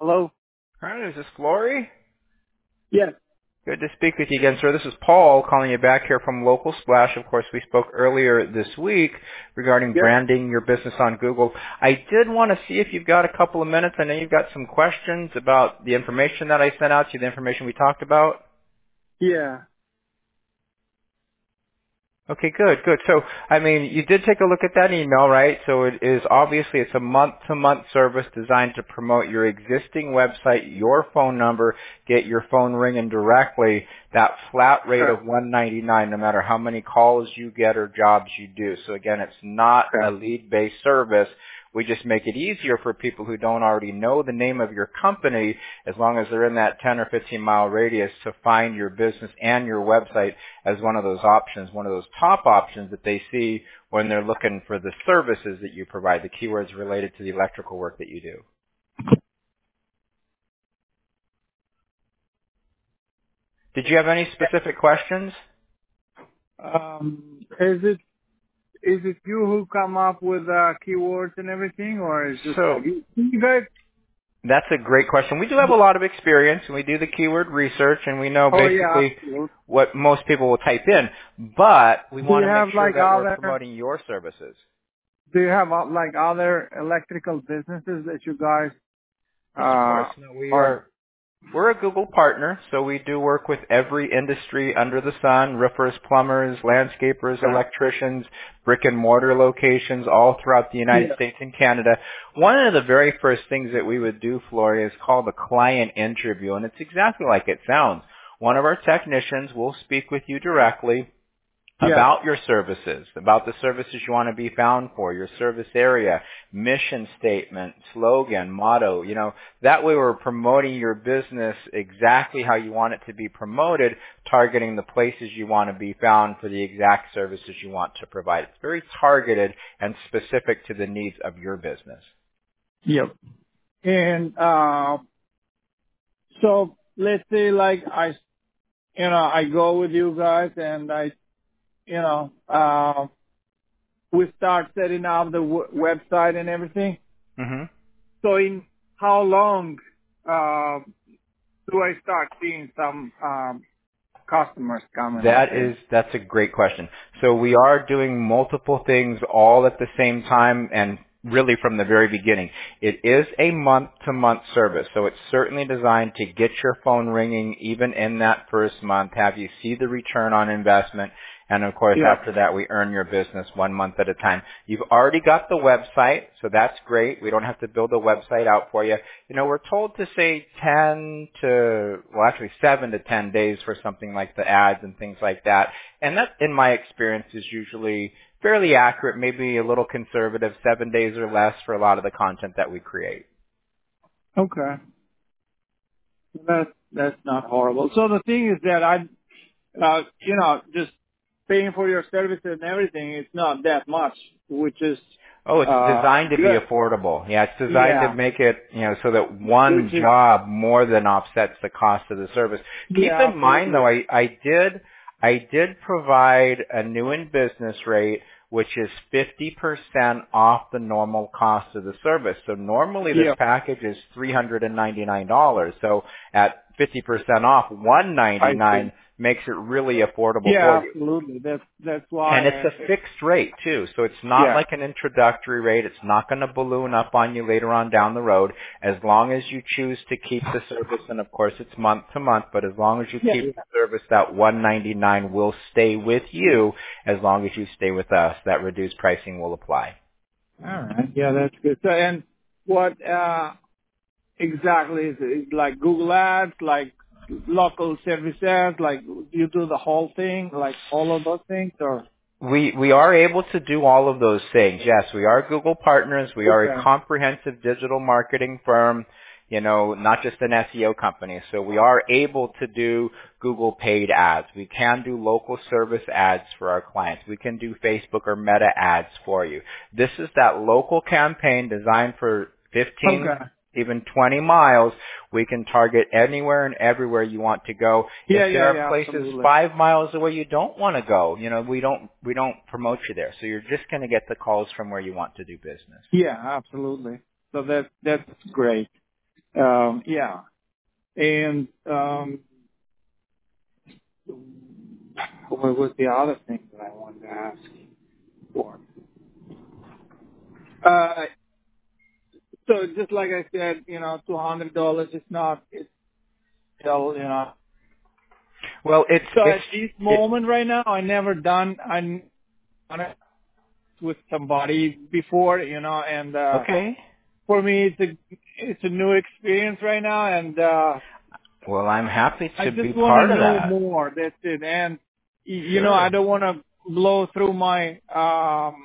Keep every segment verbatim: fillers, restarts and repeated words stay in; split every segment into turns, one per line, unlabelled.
Hello?
Hi, is this Glory?
Yes.
Good to speak with you again, sir. This is Paul calling you back here from Local Splash. Of course, we spoke earlier this week regarding
Yep.
branding your business on Google. I did want to see if you've got a couple of minutes. I know you've got some questions about the information that I sent out to you, the information we talked about.
Yeah.
Okay, good, good. So, I mean, you did take a look at that email, right? So it is obviously it's a month-to-month service designed to promote your existing website, your phone number, get your phone ringing directly. That flat rate
Okay.
of one ninety-nine, no matter how many calls you get or jobs you do. So again, it's not a
Okay.
lead-based service. We just make it easier for people who don't already know the name of your company, as long as they're in that ten or fifteen mile radius, to find your business and your website as one of those options, one of those top options that they see when they're looking for the services that you provide, the keywords related to the electrical work that you do. Did you have any specific questions?
Um, is it is it you who come up with uh, keywords and everything, or is it
So
you, you guys?
that's a great question. We do have a lot of experience, and we do the keyword research, and we know
Oh yeah.
basically
Absolutely.
what most people will type in, but we
Do
want
you
to make
have
sure
like
that we're
other?
promoting your services.
Do you have uh, like other electrical businesses that you guys
Yes, of course.
uh
No, we
are?
are we're a Google partner, so we do work with every industry under the sun, roofers, plumbers, landscapers,
Okay.
electricians, brick and mortar locations all throughout the United
Yeah.
States and Canada. One of the very first things that we would do, Floria, is called a client interview, and it's exactly like it sounds. One of our technicians will speak with you directly
Yeah.
about your services, about the services you want to be found for, your service area, mission statement, slogan, motto, you know, that way we're promoting your business exactly how you want it to be promoted, targeting the places you want to be found for the exact services you want to provide. It's very targeted and specific to the needs of your business.
Yep. And uh, so let's say like I, you know, I go with you guys and I, you know, uh, we start setting up the w- website and everything.
hmm
So in how long uh, do I start seeing some um, customers coming up
That
in?
is, that's a great question. So we are doing multiple things all at the same time and really from the very beginning. It is a month-to-month service, so it's certainly designed to get your phone ringing even in that first month, have you see the return on investment, and of course
Yeah.
after that we earn your business one month at a time. You've already got the website, so that's great. We don't have to build a website out for you. You know, we're told to say ten to, well actually seven to ten days for something like the ads and things like that. And that, in my experience, is usually fairly accurate, maybe a little conservative, seven days or less for a lot of the content that we create.
Okay. That's that's not horrible. So the thing is that I, uh, you know, just paying for your services and everything is not that much, which is
Oh, it's
uh
designed to be
good.
affordable. Yeah, it's designed to
Yeah.
make it, you know, so that one
Which is
job more than offsets the cost of the service. Keep
yeah,
in mind
absolutely.
though, I, I did, I did provide a new in business rate, which is fifty percent off the normal cost of the service. So normally this
Yeah.
package is three hundred ninety-nine dollars. So at fifty percent off, one
I see.
ninety-nine makes it really affordable for
Yeah,
you.
absolutely. That's that's
And
why.
it's
I,
a fixed rate too, so it's not
yeah.
like an introductory rate. It's not going to balloon up on you later on down the road. As long as you choose to keep the service, and of course it's month to month, but as long as you
Yeah.
keep
Yeah.
the service, that one ninety-nine will stay with you. As long as you stay with us, that reduced pricing will apply.
All right. Yeah, that's good. So, and what uh exactly is it? Is like Google Ads, like local service ads, like you do the whole thing, like all of those things, or?
We we are able to do all of those things. Yes, we are Google partners. We are a
Okay.
comprehensive digital marketing firm, you know, not just an S E O company. So we are able to do Google paid ads. We can do local service ads for our clients. We can do Facebook or Meta ads for you. This is that local campaign designed for fifteen,
Okay.
even twenty miles. We can target anywhere and everywhere you want to go. If
Yeah,
there
yeah,
are
yeah,
places
absolutely.
five miles away you don't want to go, you know, we don't we don't promote you there. So you're just going to get the calls from where you want to do business.
Yeah, absolutely. So that that's great. Um, yeah. And um, what was the other thing that I wanted to ask for? Uh, so just like I said, you know, two hundred dollars is not, it's still, you know.
Well, it's
So
it's
at this
it,
moment right now, I never done, I done it with somebody before, you know, and, uh,
okay.
for me, it's a, it's a new experience right now, and, uh,
Well, I'm happy
I
to be
just want to
part of
know
that.
more. That's it. And, y- you know, I
Sure.
don't want to blow through my, um,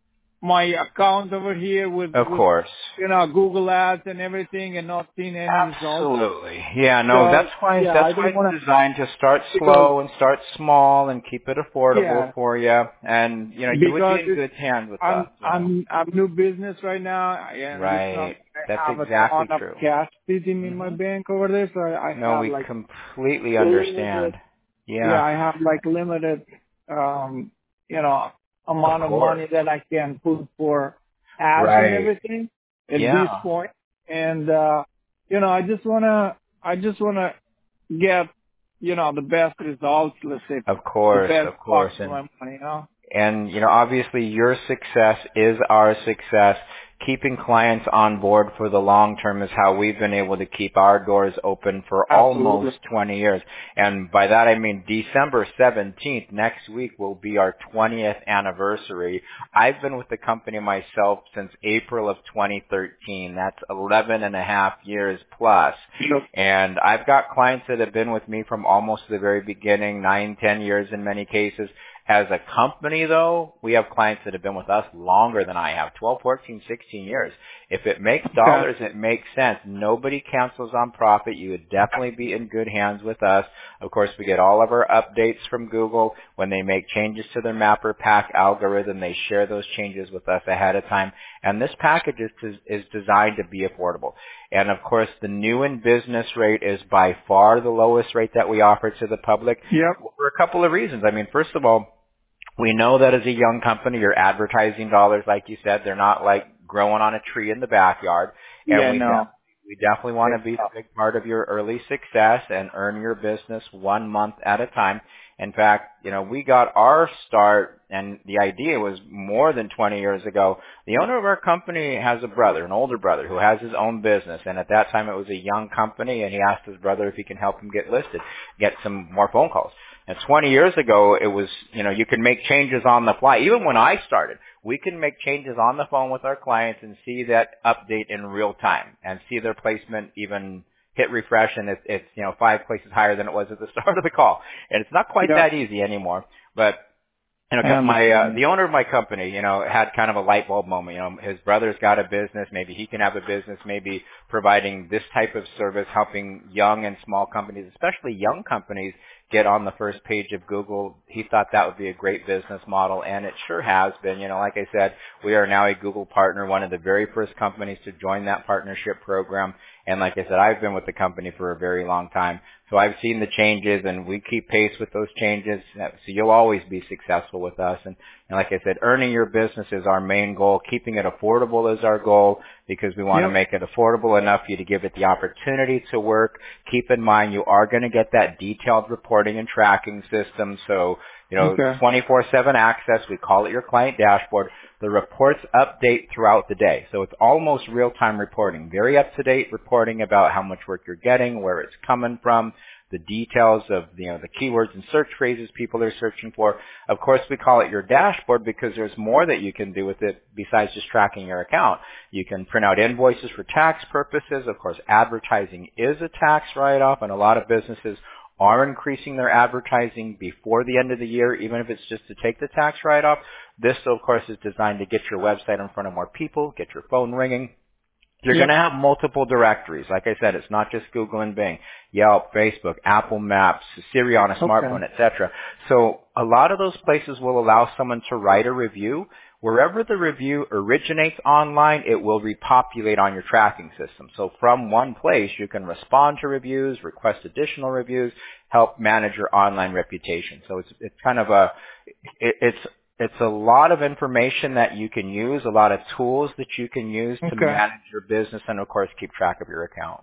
my account over here with,
Of
with,
course.
you know, Google Ads and everything and not seeing any results.
Absolutely. Yeah, no,
So,
that's why
yeah,
that's
I
why
don't want
it's
to,
designed to start
because,
slow and start small and keep it affordable
yeah,
for you. And you know, you would be
because
in
it's,
good hands with us,
I'm,
you know.
I'm, I'm new business right now, and it's not,
Right. That's
I have a ton
exactly
of
true.
cash sitting in my
Mhm.
bank over there, so I, I
No,
have
we
like
completely
limited.
understand.
Yeah,
Yeah.
I have like limited, um, you know,
Of
amount of
course.
money that I can put for ads and
Right.
everything at this
Yeah.
point. And, uh, you know, I just want to, I just want to get, you know, the best results, let's say,
Of
the
course,
best
of
buck
course.
for
And
my money, you know?
And, you know, obviously your success is our success. Keeping clients on board for the long term is how we've been able to keep our doors open for almost
Absolutely.
twenty years. And by that I mean December seventeenth, next week, will be our twentieth anniversary. I've been with the company myself since April of twenty thirteen. That's eleven and a half years plus.
Yep.
And I've got clients that have been with me from almost the very beginning, nine, ten years in many cases. As a company, though, we have clients that have been with us longer than I have, twelve, fourteen, sixteen years. If it makes
Okay.
dollars, it makes sense. Nobody cancels on profit. You would definitely be in good hands with us. Of course, we get all of our updates from Google. When they make changes to their Mapper Pack algorithm, they share those changes with us ahead of time. And this package is, is designed to be affordable. And of course, the new in business rate is by far the lowest rate that we offer to the public
Yep.
for a couple of reasons. I mean, first of all, we know that as a young company, your advertising dollars, like you said, they're not like growing on a tree in the backyard. And
Yeah,
we
no.
de- we definitely want
It's
to be
tough.
a big part of your early success and earn your business one month at a time. In fact, you know, we got our start, and the idea was more than twenty years ago. The owner of our company has a brother, an older brother, who has his own business. And at that time, it was a young company, and he asked his brother if he can help him get listed, get some more phone calls. And twenty years ago, it was, you know, you could make changes on the fly. Even when I started, we can make changes on the phone with our clients and see that update in real time and see their placement even hit refresh, and it's, it's, you know, five places higher than it was at the start of the call. And it's not quite
Yep.
that easy anymore. But you
I
know, my uh,
understand.
the owner of my company, you know, had kind of a light bulb moment. You know, his brother's got a business. Maybe he can have a business. Maybe providing this type of service, helping young and small companies, especially young companies, get on the first page of Google. He thought that would be a great business model, and it sure has been. You know, like I said, we are now a Google partner, one of the very first companies to join that partnership program. And like I said, I've been with the company for a very long time. So I've seen the changes, and we keep pace with those changes. So you'll always be successful with us. And, and like I said, earning your business is our main goal. Keeping it affordable is our goal, because we want to
Yep.
make it affordable enough for you to give it the opportunity to work. Keep in mind, you are going to get that detailed reporting and tracking system. So, you know,
Okay.
twenty-four seven access. We call it your client dashboard. The reports update throughout the day. So it's almost real-time reporting. Very up-to-date reporting about how much work you're getting, where it's coming from, the details of, you know, the keywords and search phrases people are searching for. Of course, we call it your dashboard because there's more that you can do with it besides just tracking your account. You can print out invoices for tax purposes. Of course, advertising is a tax write-off, and a lot of businesses are increasing their advertising before the end of the year, even if it's just to take the tax write-off. This, of course, is designed to get your website in front of more people, get your phone ringing. You're going
Yep.
to have multiple directories. Like I said, it's not just Google and Bing, Yelp, Facebook, Apple Maps, Siri on a
Okay.
smartphone, et cetera. So a lot of those places will allow someone to write a review. Wherever the review originates online, it will repopulate on your tracking system. So from one place, you can respond to reviews, request additional reviews, help manage your online reputation. So it's it's kind of a it, it's it's a lot of information that you can use, a lot of tools that you can use to
Okay.
manage your business and, of course, keep track of your account.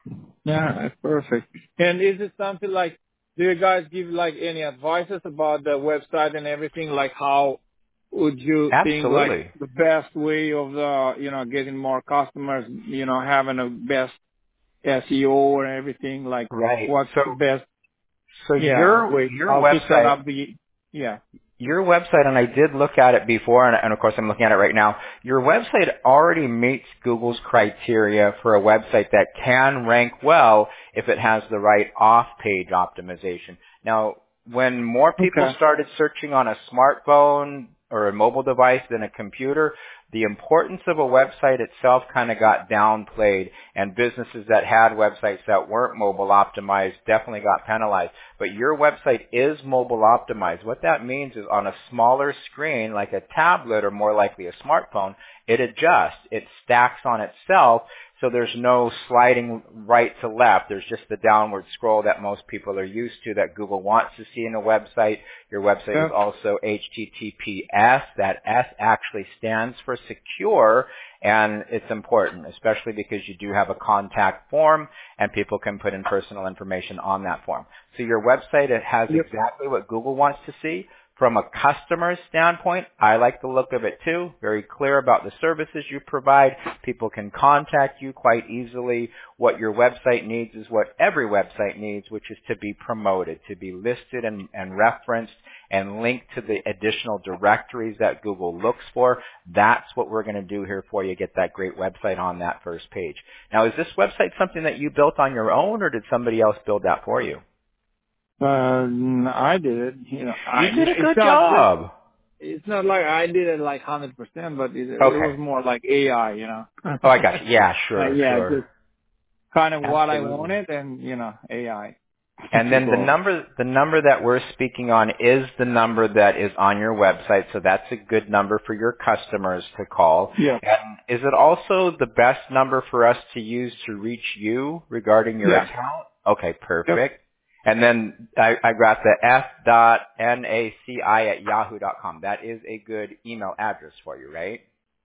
Yeah, perfect. And is it something like, do you guys give like any advices about the website and everything? Like how would you think like
Absolutely.
the best way of the, you know, getting more customers, you know, having a best S E O and everything? Like
Right.
what's
So
the best,
so
yeah,
your
way,
your
how to set
website
up the, yeah.
Your website, and I did look at it before, and, and of course I'm looking at it right now, your website already meets Google's criteria for a website that can rank well if it has the right off-page optimization. Now, when more people
Okay.
started searching on a smartphone or a mobile device than a computer, the importance of a website itself kind of got downplayed, and businesses that had websites that weren't mobile optimized definitely got penalized. But your website is mobile optimized. What that means is on a smaller screen, like a tablet or more likely a smartphone, it adjusts. It stacks on itself, so there's no sliding right to left. There's just the downward scroll that most people are used to that Google wants to see in a website. Your website is
Yeah.
also H T T P S. That S actually stands for secure, and it's important, especially because you do have a contact form and people can put in personal information on that form. So your website, it has
Yep.
exactly what Google wants to see. From a customer's standpoint, I like the look of it too. Very clear about the services you provide. People can contact you quite easily. What your website needs is what every website needs, which is to be promoted, to be listed and, and referenced and linked to the additional directories that Google looks for. That's what we're going to do here for you, get that great website on that first page. Now, is this website something that you built on your own, or did somebody else build that for you?
Uh, I did it, you know, I,
You did a
it's
good
not,
job.
it's not like I did it like one hundred percent, but it, it
Okay.
was more like A I, you know.
Oh, I got you. Yeah,
uh,
sure,
yeah,
sure.
just kind of what I
Absolutely.
wanted and, you know, A I
And
to
then the
go.
number, the number that we're speaking on is the number that is on your website, so that's a good number for your customers to call.
Yeah.
And is it also the best number for us to use to reach you regarding your
Yeah.
account? Okay,
Yep.
perfect. And then I, I got the f dot naci at yahoo dot com. That is a good email address for you, right?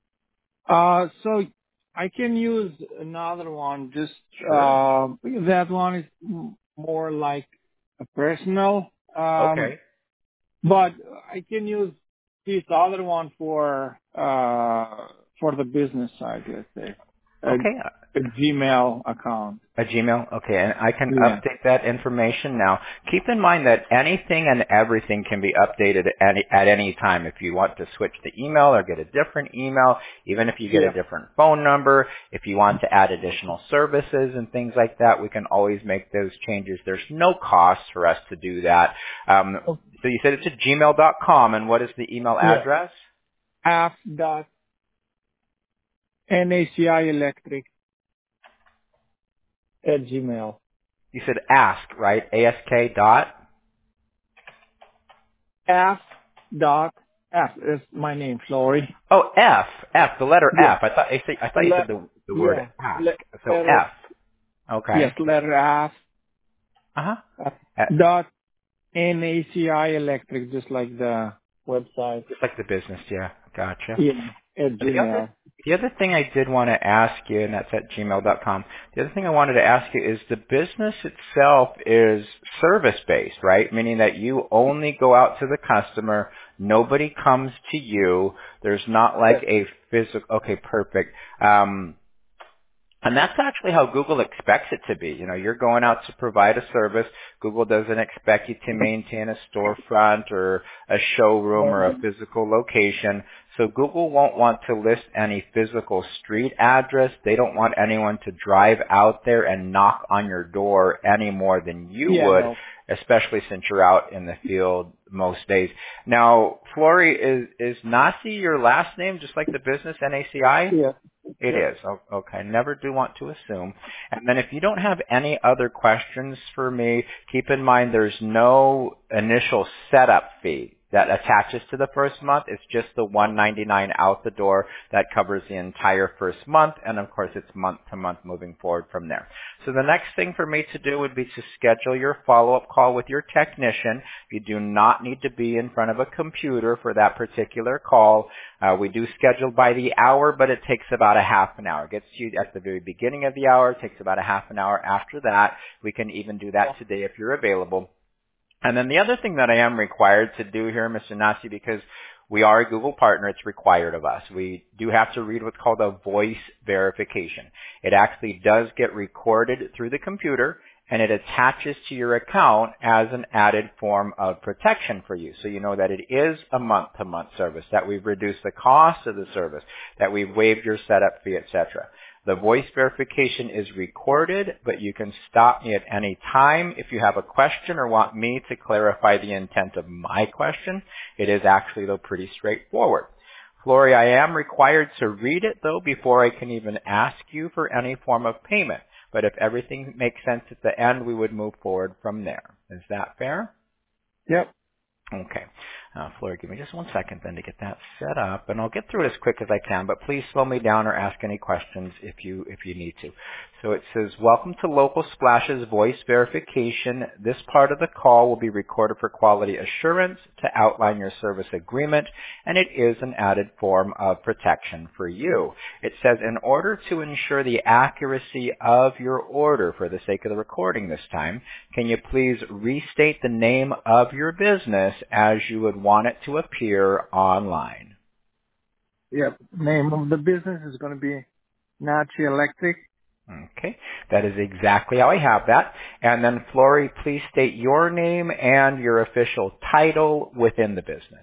Uh, so I can use another one, just,
Sure.
uh, that one is m- more like a personal, um,
Okay.
but I can use this other one for, uh, for the business side, let's say, a,
Okay.
a Gmail account.
A Gmail? Okay, and I can
Yeah.
update that information now. Keep in mind that anything and everything can be updated at any, at any time. If you want to switch the email or get a different email, even if you get a
Yeah.
different phone number, if you want to add additional services and things like that, we can always make those changes. There's no cost for us to do that. Um,
Oh,
so you said it's at gmail dot com, and what is the email
yeah.
address?
F dot NACI electric at Gmail.
You said ask, right? A S K dot?
F dot F is my name, Flory.
Oh, F. F, the letter
Yeah.
F. I thought, I say- I thought you
Le-
said the, the word
yeah.
ask.
Le-
So
letter,
F.
yes,
Okay.
letter F
Uh-huh.
uh,
Uh,
dot NACI electric, just like the website.
just like the business, yeah. Gotcha.
Yeah. At
The other,
Gmail.
the other thing I did want to ask you, and that's at gmail dot com, the other thing I wanted to ask you is the business itself is service-based, right? Meaning that you only go out to the customer, nobody comes to you, there's not like
Yes.
a physical, okay, perfect. Um, And that's actually how Google expects it to be. You know, you're going out to provide a service. Google doesn't expect you to maintain a storefront or a showroom or a physical location. So Google won't want to list any physical street address. They don't want anyone to drive out there and knock on your door any more than you
Yeah,
would,
no.
especially since you're out in the field most days. Now, Flory, is, is Nasi your last name, just like the business, N A C I?
Yeah.
It
Yep.
is. O- Okay. Never do want to assume. And then if you don't have any other questions for me, keep in mind there's no initial setup fee. that attaches to the first month. It's just the one ninety-nine out the door that covers the entire first month, and of course it's month to month moving forward from there. So the next thing for me to do would be to schedule your follow-up call with your technician. You do not need to be in front of a computer for that particular call. Uh, we do schedule by the hour, but it takes about a half an hour. It gets you at the very beginning of the hour. It takes about a half an hour after that. We can even do that today if you're available. And then the other thing that I am required to do here, Mister Nasi, because we are a Google partner, it's required of us. We do have to read what's called a voice verification. It actually does get recorded through the computer, and it attaches to your account as an added form of protection for you. So you know that it is a month-to-month service, that we've reduced the cost of the service, that we've waived your setup fee, et cetera. The voice verification is recorded, but you can stop me at any time if you have a question or want me to clarify the intent of my question. It is actually, though, pretty straightforward. Flory, I am required to read it, though, before I can even ask you for any form of payment. But if everything makes sense at the end, we would move forward from there. Is that fair?
Yep.
Okay. Uh, Flory, give me just one second then to get that set up, and I'll get through it as quick as I can, but please slow me down or ask any questions if you if you need to. So it says, welcome to Local Splash's voice verification. This part of the call will be recorded for quality assurance to outline your service agreement, and it is an added form of protection for you. It says, in order to ensure the accuracy of your order for the sake of the recording this time, can you please restate the name of your business as you would want it to appear online?
Yep. Name of the business is going to be Nachi Electric.
Okay, that is exactly how I have that. And then, Flory, please state your name and your official title within the business.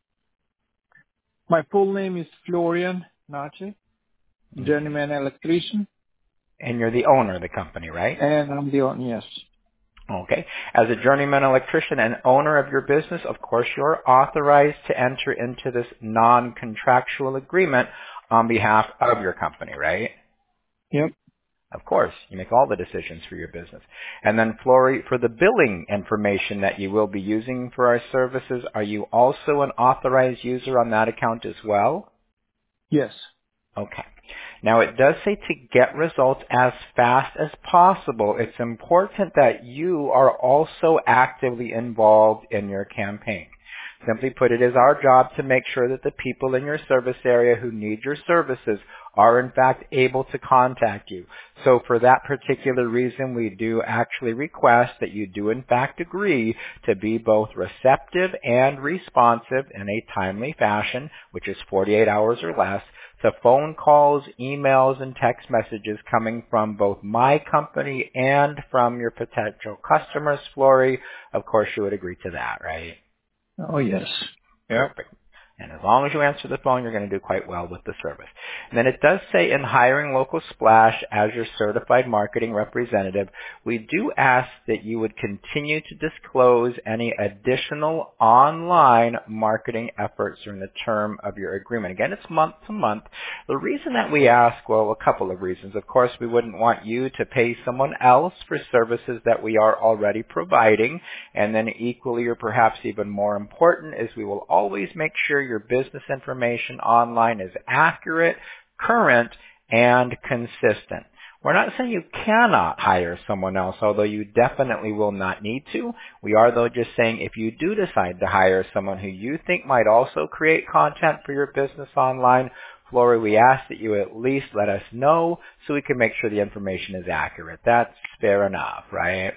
My full name is Florian Nachi, journeyman electrician.
And you're the owner of the company, right?
And I'm the owner, yes.
Okay. As a journeyman electrician and owner of your business, of course, you're authorized to enter into this non-contractual agreement on behalf of your company, right?
Yep.
Of course, you make all the decisions for your business. And then, Flory, for the billing information that you will be using for our services, are you also an authorized user on that account as well?
Yes.
Okay. Now, it does say to get results as fast as possible, it's important that you are also actively involved in your campaign. Simply put, it is our job to make sure that the people in your service area who need your services are in fact able to contact you. So for that particular reason, we do actually request that you do in fact agree to be both receptive and responsive in a timely fashion, which is forty-eight hours or less, to phone calls, emails, and text messages coming from both my company and from your potential customers, Flory. Of course, you would agree to that, right?
Oh, yes. Yep.
Perfect. And as long as you answer the phone, you're going to do quite well with the service. And then it does say in hiring Local Splash as your certified marketing representative, we do ask that you would continue to disclose any additional online marketing efforts during the term of your agreement. Again, it's month to month. The reason that we ask, well, a couple of reasons. Of course, we wouldn't want you to pay someone else for services that we are already providing. And then equally or perhaps even more important is we will always make sure your business information online is accurate, current, and consistent. We're not saying you cannot hire someone else, although you definitely will not need to. We are, though, just saying if you do decide to hire someone who you think might also create content for your business online, Flory, we ask that you at least let us know so we can make sure the information is accurate. That's fair enough, right?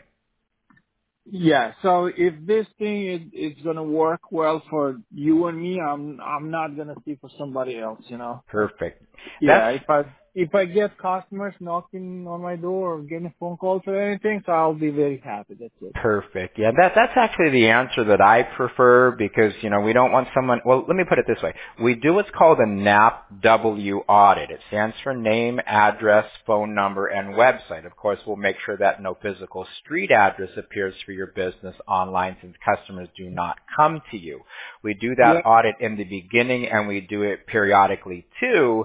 Yeah. So if this thing is, is going to work well for you and me, I'm I'm not going to see for somebody else, you know.
Perfect.
Yeah.
That's
If I if I get customers knocking on my door or getting phone calls or anything, so I'll be very happy. That's it.
perfect. Yeah, that that's actually the answer that I prefer because, you know, we don't want someone, well, let me put it this way. We do what's called a N A P W audit. It stands for name, address, phone number, and website. Of course, we'll make sure that no physical street address appears for your business online since customers do not come to you. We do that
Yeah.
audit in the beginning and we do it periodically too.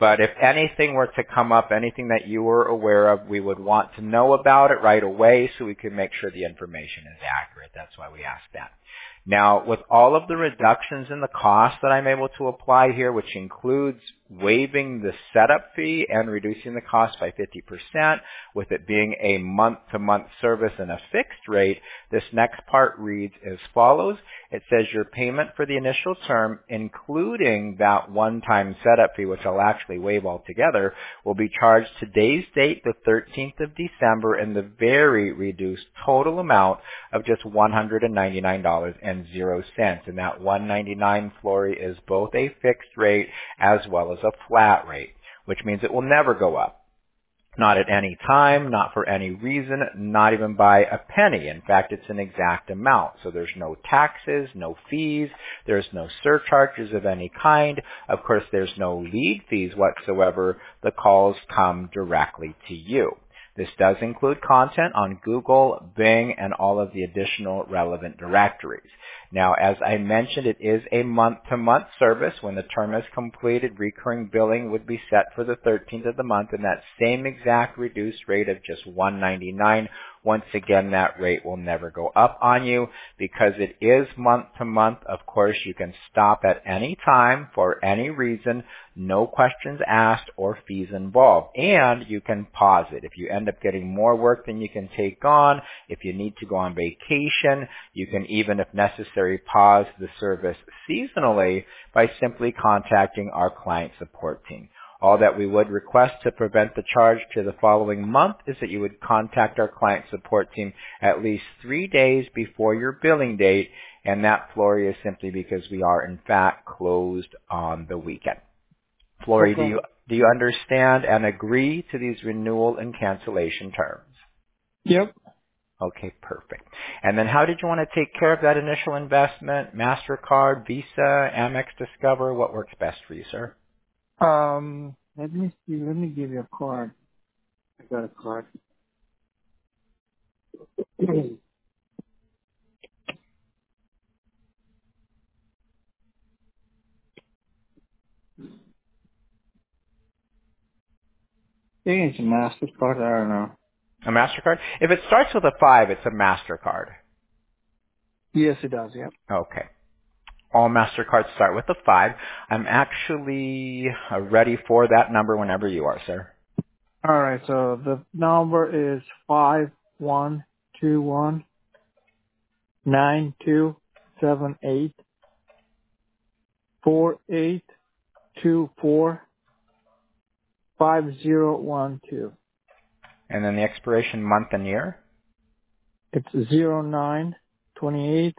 But if anything were to come up, anything that you were aware of, we would want to know about it right away so we can make sure the information is accurate. That's why we ask that. Now, with all of the reductions in the cost that I'm able to apply here, which includes waiving the setup fee and reducing the cost by fifty percent, with it being a month-to-month service and a fixed rate, this next part reads as follows. It says your payment for the initial term, including that one-time setup fee, which I'll actually waive altogether, will be charged today's date, the thirteenth of December, in the very reduced total amount of just one hundred ninety-nine dollars and zero cents. And that one hundred ninety-nine dollars, Flory, is both a fixed rate as well as a flat rate, which means it will never go up. Not at any time, not for any reason, not even by a penny. In fact, it's an exact amount. So there's no taxes, no fees, there's no surcharges of any kind. Of course, there's no lead fees whatsoever. The calls come directly to you. This does include content on Google, Bing, and all of the additional relevant directories. Now, as I mentioned, it is a month-to-month service. When the term is completed, recurring billing would be set for the thirteenth of the month, and that same exact reduced rate of just one hundred ninety-nine dollars. Once again, that rate will never go up on you because it is month-to-month. Of course, you can stop at any time for any reason, no questions asked or fees involved. And you can pause it. If you end up getting more work than you can take on, if you need to go on vacation, you can even, if necessary, pause the service seasonally by simply contacting our client support team. All that we would request to prevent the charge to the following month is that you would contact our client support team at least three days before your billing date, and that, Flory, is simply because we are in fact closed on the weekend. Flory,
Okay.
do you do you understand and agree to these renewal and cancellation terms?
Yep.
Okay, perfect. And then how did you want to take care of that initial investment? MasterCard, Visa, Amex Discover, what works best for you, sir?
Um, let me see. Let me give you a card. I got a card. I think it's a MasterCard. I don't know.
A MasterCard? If it starts with a five, it's a MasterCard.
Yes, it does. Yep.
Okay. All MasterCards start with a five. I'm actually uh, ready for that number whenever you are, sir.
All right. So the number is five one two one nine two seven eight four eight two four five zero one two.
And then the expiration month and year.
It's zero nine twenty eight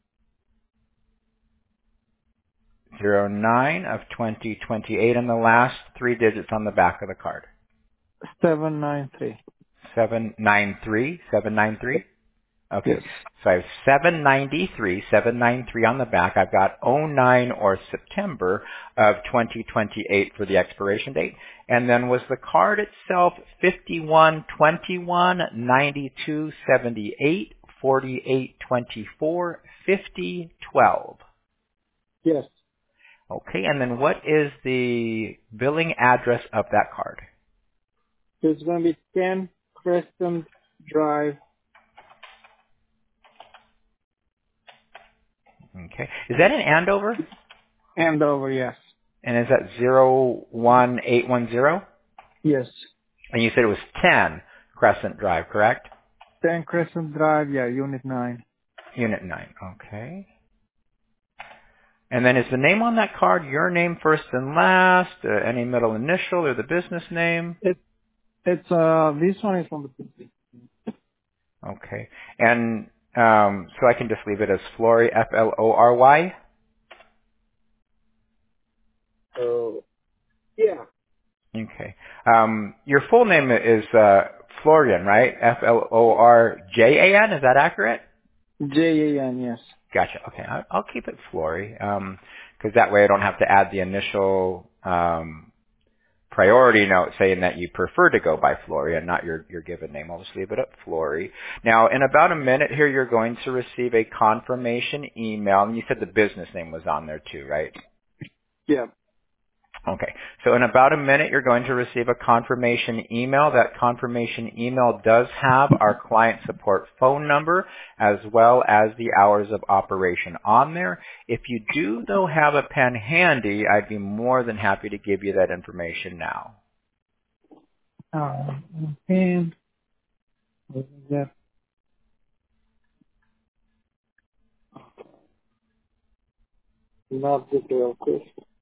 Zero nine of twenty twenty-eight, and the last three digits on the back of the card.
seven nine three.
seven nine three, seven nine three. Okay.
Yes.
So I have seven ninety-three, seven ninety-three on the back. I've got oh nine or September of twenty twenty-eight for the expiration date. And then was the card itself fifty-one twenty-one, ninety-two seventy-eight, forty-eight twenty-four, fifty twelve?
Yes.
Okay. And then what is the billing address of that card?
So it's going to be ten Crescent Drive.
Okay. Is that in Andover?
Andover, yes.
And is that zero one eight one zero?
Yes.
And you said it was ten Crescent Drive, correct?
ten Crescent Drive, yeah, Unit nine.
Unit nine. Okay. And then is the name on that card your name first and last, uh, any middle initial or the business name?
It, it's, uh, this one is from the P C.
Okay. And um, so I can just leave it as Flory, F L O R Y?
So, yeah.
Okay. Um, your full name is uh, Florian, right? F L O R J A N, is that accurate?
J A N, yes.
Gotcha. Okay. I'll, I'll keep it Flory, um, because that way I don't have to add the initial um, priority note saying that you prefer to go by Flory and not your, your given name. I'll just leave it at Flory. Now, in about a minute here, you're going to receive a confirmation email, and you said the business name was on there too, right?
Yeah.
Okay. So in about a minute, you're going to receive a confirmation email. That confirmation email does have our client support phone number as well as the hours of operation on there. If you do, though, have a pen handy, I'd be more than happy to give you that information now.
Uh, and what is that? Not the real quick.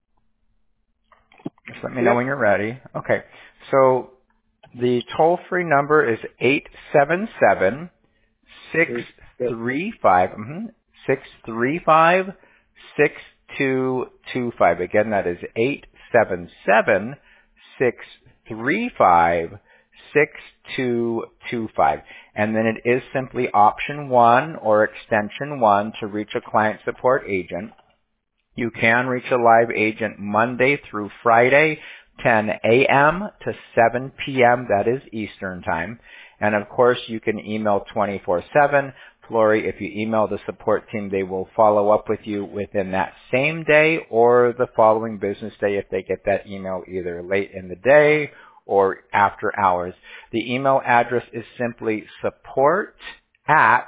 Just let me know when
Yep.
you're ready. Okay. So the toll-free number is eight seven seven six three five mm-hmm, six three five six two two five. Again, that is eight seven seven six three five six two two five. And then it is simply option one or extension one to reach a client support agent. You can reach a live agent Monday through Friday, ten a.m. to seven p.m. That is Eastern Time. And of course, you can email twenty-four seven. Flory, if you email the support team, they will follow up with you within that same day or the following business day if they get that email either late in the day or after hours. The email address is simply support at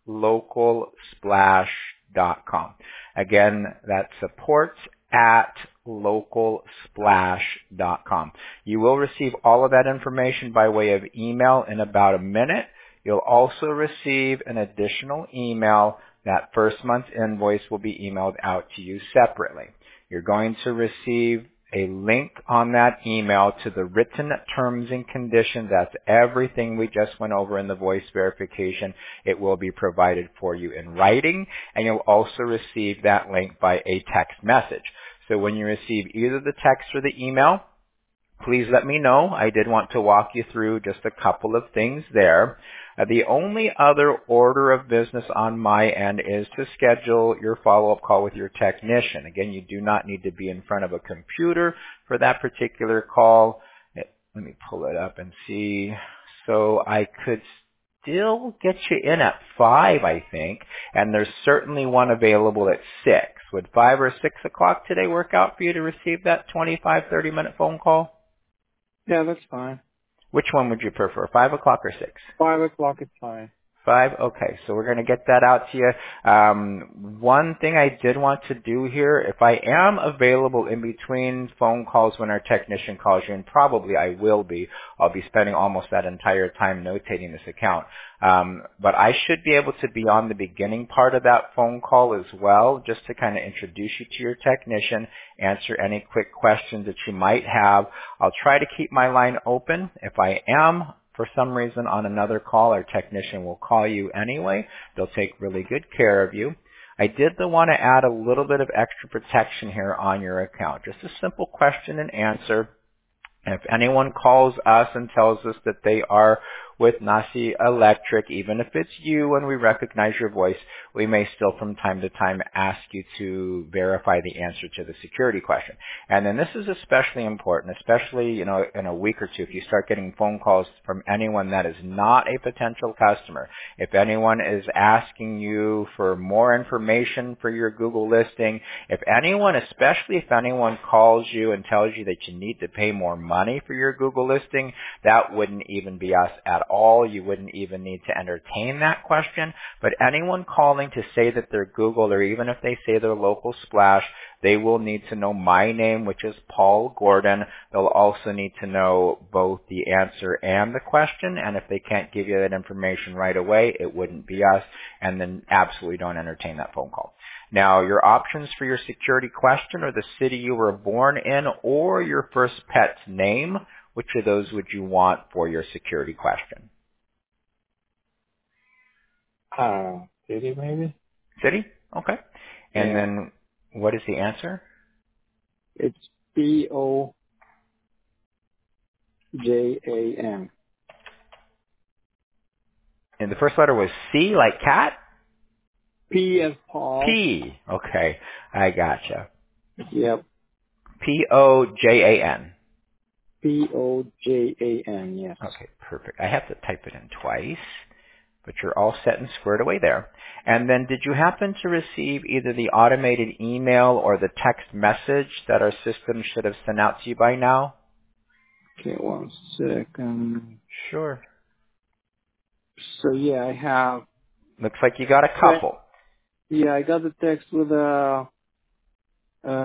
local splash dot com. Again, that's support at local splash dot com. You will receive all of that information by way of email in about a minute. You'll also receive an additional email. That first month's invoice will be emailed out to you separately. You're going to receive a link on that email to the written terms and conditions. That's everything we just went over in the voice verification. It will be provided for you in writing, and you'll also receive that link by a text message. So when you receive either the text or the email, please let me know. I did want to walk you through just a couple of things there. Uh, the only other order of business on my end is to schedule your follow-up call with your technician. Again, you do not need to be in front of a computer for that particular call. Eh, Let me pull it up and see. So I could still get you in at five, I think, and there's certainly one available at six. Would five or six o'clock today work out for you to receive that twenty-five, thirty minute phone call?
Yeah, that's fine.
Which one would you prefer, five o'clock or six?
Five o'clock is fine.
Five? Okay, so we're going to get that out to you. Um, one thing I did want to do here, if I am available in between phone calls when our technician calls you, and probably I will be, I'll be spending almost that entire time notating this account. Um, but I should be able to be on the beginning part of that phone call as well, just to kind of introduce you to your technician, answer any quick questions that you might have. I'll try to keep my line open. If I am for some reason on another call, our technician will call you anyway. They'll take really good care of you. I did though want to add a little bit of extra protection here on your account. Just a simple question and answer. And if anyone calls us and tells us that they are with Nasi Electric, even if it's you and we recognize your voice, we may still from time to time ask you to verify the answer to the security question. And then this is especially important, especially, you know, in a week or two, if you start getting phone calls from anyone that is not a potential customer. If anyone is asking you for more information for your Google listing, if anyone, especially if anyone calls you and tells you that you need to pay more money for your Google listing, that wouldn't even be us at all. You wouldn't even need to entertain that question. But anyone calling to say that they're Google, or even if they say they're local splash, they will need to know my name, which is Paul Gordon. They'll also need to know both the answer and the question. And if they can't give you that information right away, it wouldn't be us. And then absolutely don't entertain that phone call. Now, your options for your security question are the city you were born in or your first pet's name. Which of those would you want for your security question?
Uh, city maybe?
City? Okay. And
Yeah.
then what is the answer?
It's P O J A N.
And the first letter was C, like cat?
P as Paul.
P. Okay. I gotcha.
Yep.
P O J A N.
P O J A N, yes.
Okay, perfect. I have to type it in twice, but you're all set and squared away there. And then did you happen to receive either the automated email or the text message that our system should have sent out to you by now?
Okay, one second.
Sure.
So yeah, I have.
Looks like you got a
Text.
couple.
Yeah, I got the text with a. Uh,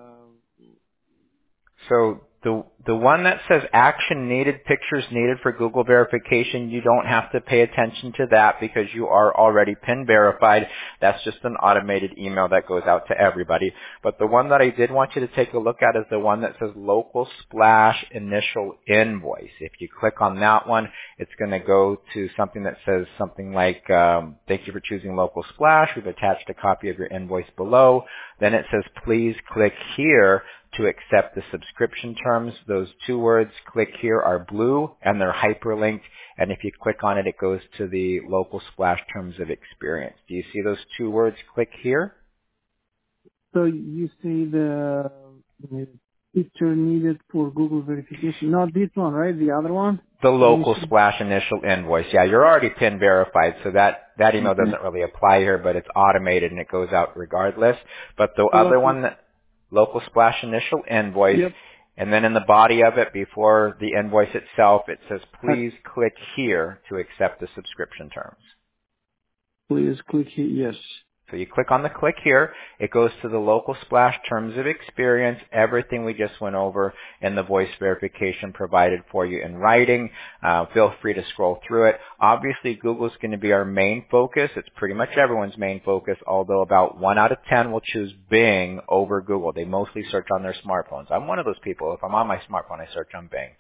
So the the one that says action needed, pictures needed for Google verification, you don't have to pay attention to that because you are already PIN verified. That's just an automated email that goes out to everybody. But the one that I did want you to take a look at is the one that says local splash initial invoice. If you click on that one, it's going to go to something that says something like, um, thank you for choosing local splash. We've attached a copy of your invoice below. Then it says, please click here to accept the subscription terms. Those two words, click here, are blue and they're hyperlinked. And if you click on it, it goes to the local splash terms of experience. Do you see those two words, click here?
so you see the, the picture needed for Google verification. Not this one, right? The other one.
The local
Initial.
splash initial invoice. Yeah, you're already PIN verified, so that, that email
Okay.
doesn't really apply here, but it's automated and it goes out regardless. But the other
Local.
one, that, local splash initial invoice,
Yep.
and then in the body of it, before the invoice itself, it says,
Uh,
please click here to accept the subscription terms.
Please click here. Yes.
So you click on the click here. It goes to the local splash terms of experience, everything we just went over in the voice verification provided for you in writing. Uh, feel free to scroll through it. Obviously, Google's going to be our main focus. It's pretty much everyone's main focus, although about one out of ten will choose Bing over Google. They mostly search on their smartphones. I'm one of those people. If I'm on my smartphone, I search on Bing.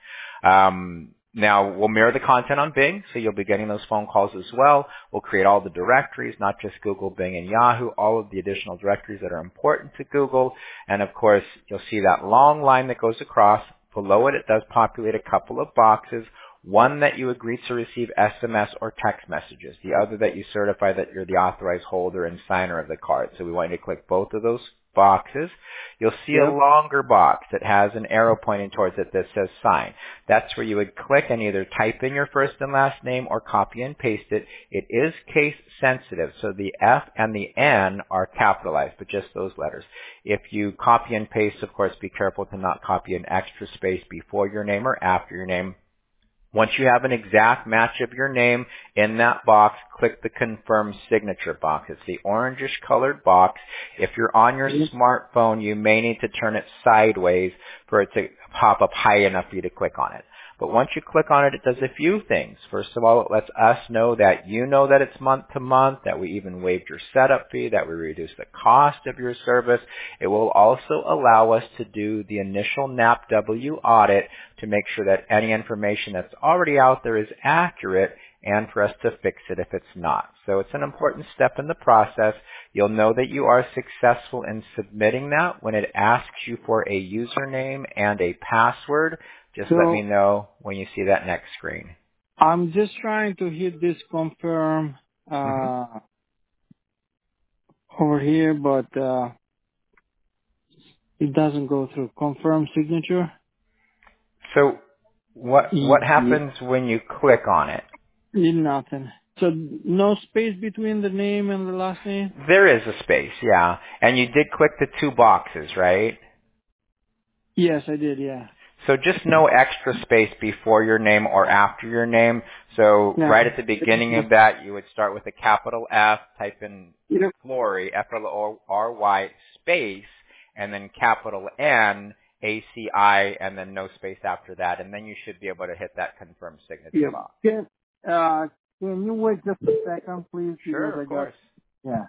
Um, Now, we'll mirror the content on Bing, so you'll be getting those phone calls as well. We'll create all the directories, not just Google, Bing, and Yahoo, all of the additional directories that are important to Google. And of course, you'll see that long line that goes across. Below it, it does populate a couple of boxes. One that you agree to receive S M S or text messages. The other that you certify that you're the authorized holder and signer of the card. So we want you to click both of those boxes. You'll see a
Yep.
longer box that has an arrow pointing towards it that says sign. That's where you would click and either type in your first and last name or copy and paste it. It is case sensitive, so the F and the N are capitalized, but just those letters. If you copy and paste, of course, be careful to not copy an extra space before your name or after your name. Once you have an exact match of your name in that box, click the confirm signature box. It's the orangish colored box. If you're on your
Yep.
smartphone, you may need to turn it sideways for it to pop up high enough for you to click on it. But once you click on it, it does a few things. First of all, it lets us know that you know that it's month to month, that we even waived your setup fee, that we reduced the cost of your service. It will also allow us to do the initial N A P W audit to make sure that any information that's already out there is accurate and for us to fix it if it's not. So it's an important step in the process. You'll know that you are successful in submitting that when it asks you for a username and a password. Just let me
So
know when you see that next screen.
I'm just trying to hit this confirm
hmm
uh, over here, but uh, it doesn't go through. Confirm signature.
So what what
Yeah.
happens when you click on it?
Nothing. So no space between the name and the last name?
There is a space, yeah. And you did click the two boxes, right?
Yes, I did, yeah.
So just no extra space before your name or after your name. So
Yeah.
right at the beginning of that, you would start with a capital F, type in
Yep.
Flory, F L O R Y, space, and then capital N, A C I, and then no space after that. And then you should be able to hit that confirm signature
Yep.
box.
Can, uh, can you wait just a second, please? Because
Sure,
I
of
got,
course.
yeah.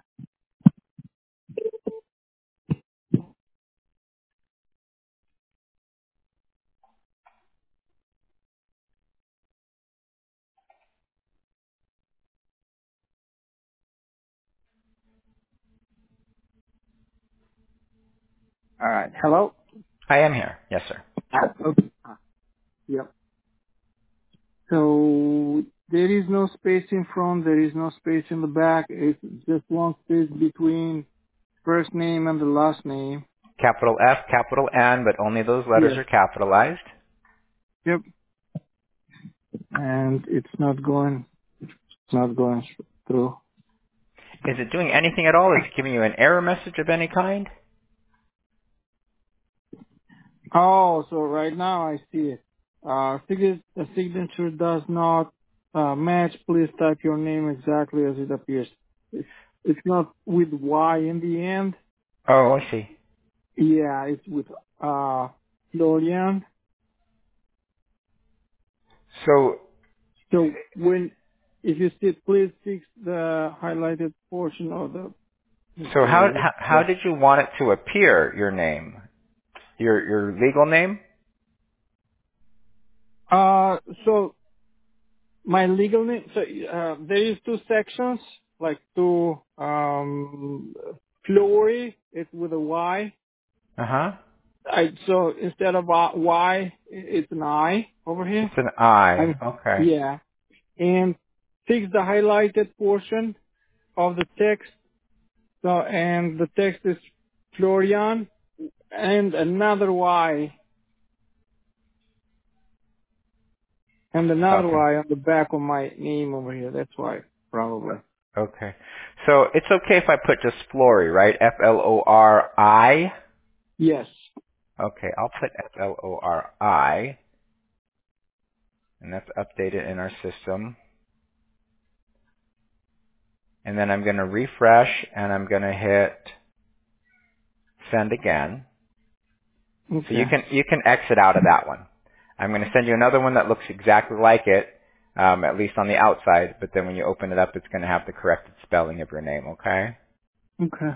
All right. Hello?
I am here. Yes, sir.
Ah, okay. Ah, yep. So there is no space in front. There is no space in the back. It's just one space between first name and the last name.
Capital F, capital N, but only those letters
Yes.
are capitalized.
Yep. And it's not going. not going through.
Is it doing anything at all? Is it giving you an error message of any kind?
Oh, so right now I see it. Uh, signature, the signature does not uh, match. Please type your name exactly as it appears. It's, it's not with Y in the end.
Oh, I see.
Yeah, it's with uh, Florian.
So,
So when, if you see, please fix the highlighted portion of the.
so how,
Okay.
how how did you want it to appear? Your name, your your legal name?
Uh, so my legal name. So uh, there is two sections, like two um, Flory. It's with a Y.
Uh huh.
I so instead of a Y, it's an I over here.
It's an I.
I'm
Okay.
yeah, and fix the highlighted portion of the text. So and the text is Florian and another Y and another
Okay.
Y on the back of my name over here. That's why probably.
Okay. So it's okay if I put just Flory, right? F L O R I.
Yes.
Okay, I'll put F L O R I, and that's updated in our system. And then I'm going to refresh, and I'm going to hit send again. So you
Okay.
can you can exit out of that one. I'm going to send you another one that looks exactly like it, um, at least on the outside. But then when you open it up, it's going to have the corrected spelling of your name. Okay.
Okay.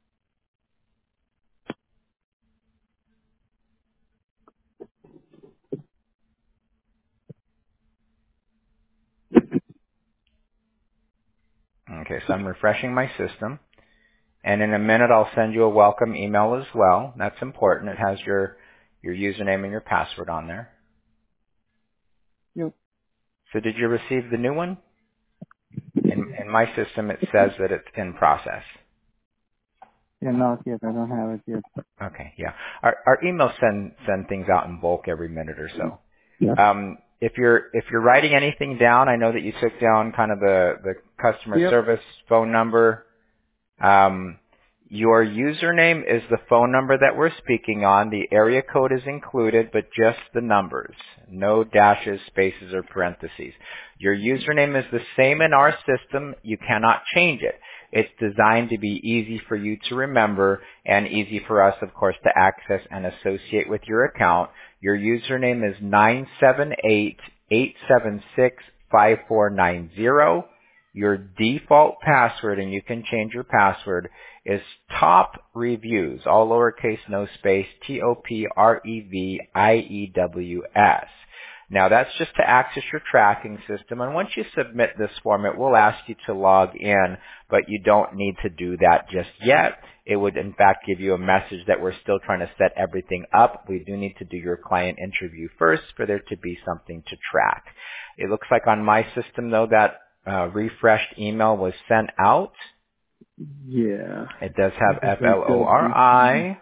Okay. So I'm refreshing my system, and in a minute I'll send you a welcome email as well. That's important. It has your your username and your password on there.
Yep.
So did you receive the new one? In in my system, it says that it's in process.
Yeah, not yet. I don't have it yet.
Okay, yeah. Our our emails send send things out in bulk every minute or so.
Yeah.
Um, if you're if you're writing anything down, I know that you took down kind of the the customer
Yep.
service phone number. Um, your username is the phone number that we're speaking on. The area code is included, but just the numbers. No dashes, spaces, or parentheses. Your username is the same in our system. You cannot change it. It's designed to be easy for you to remember and easy for us, of course, to access and associate with your account. Your username is nine seven eight, eight seven six, five four nine zero. Your default password, and you can change your password, is top reviews, all lowercase, no space, T O P R E V I E W S. Now that's just to access your tracking system, and once you submit this form, it will ask you to log in, but you don't need to do that just yet. It would in fact give you a message that we're still trying to set everything up. We do need to do your client interview first for there to be something to track. It looks like on my system though that uh, refreshed email was sent out.
Yeah.
It does
I
have
think
F
I
L O
got
R
this.
I.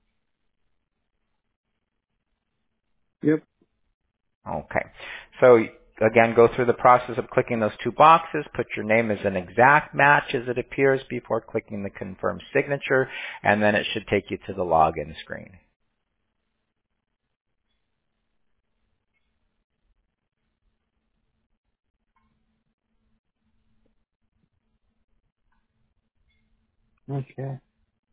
Yep.
Okay. So again, go through the process of clicking those two boxes. Put your name as an exact match as it appears before clicking the confirm signature, and then it should take you to the login screen.
Okay.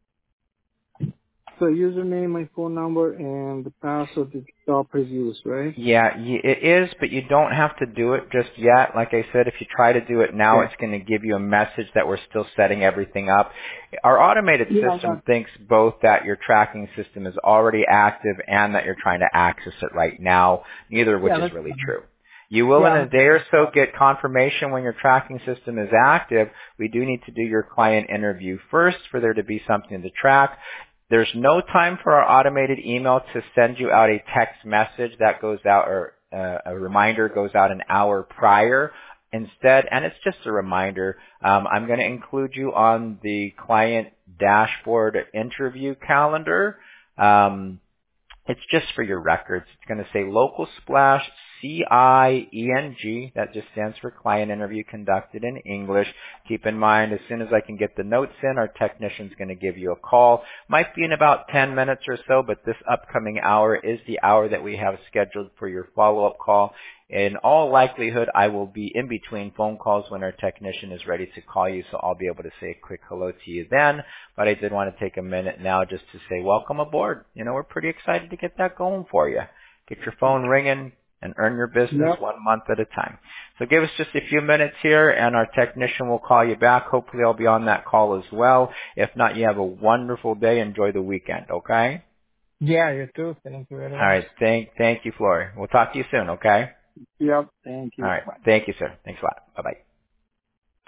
So username, my phone number, and the password is top reviews, right?
Yeah, y- it is, but you don't have to do it just yet. Like I said, if you try to do it now,
Okay.
it's going to give you a message that we're still setting everything up. Our automated
Yeah, I
system
got.
thinks both that your tracking system is already active and that you're trying to access it right now, neither of which
Yeah,
is
that's
really
fine.
true. You will in
Yeah.
a day or so get confirmation when your tracking system is active. We do need to do your client interview first for there to be something to track. There's no time for our automated email to send you out a text message that goes out, or uh, a reminder goes out an hour prior. Instead, and it's just a reminder, um, I'm going to include you on the client dashboard interview calendar. Um, It's just for your records. It's going to say Local Splash C I E N G. That just stands for Client Interview Conducted in English. Keep in mind, as soon as I can get the notes in, our technician's going to give you a call. Might be in about ten minutes or so, but this upcoming hour is the hour that we have scheduled for your follow-up call. In all likelihood, I will be in between phone calls when our technician is ready to call you, so I'll be able to say a quick hello to you then. But I did want to take a minute now just to say welcome aboard. You know, we're pretty excited to get that going for you. Get your phone ringing and earn your business
Yep.
one month at a time. So give us just a few minutes here, and our technician will call you back. Hopefully I'll be on that call as well. If not, you have a wonderful day. Enjoy the weekend, okay?
Yeah, you too. Thank you very
All
much.
right. Thank, thank you, Flory. We'll talk to you soon, okay?
Yep. Thank
All
you.
right.
Bye.
Thank you, sir. Thanks a lot. Bye-bye.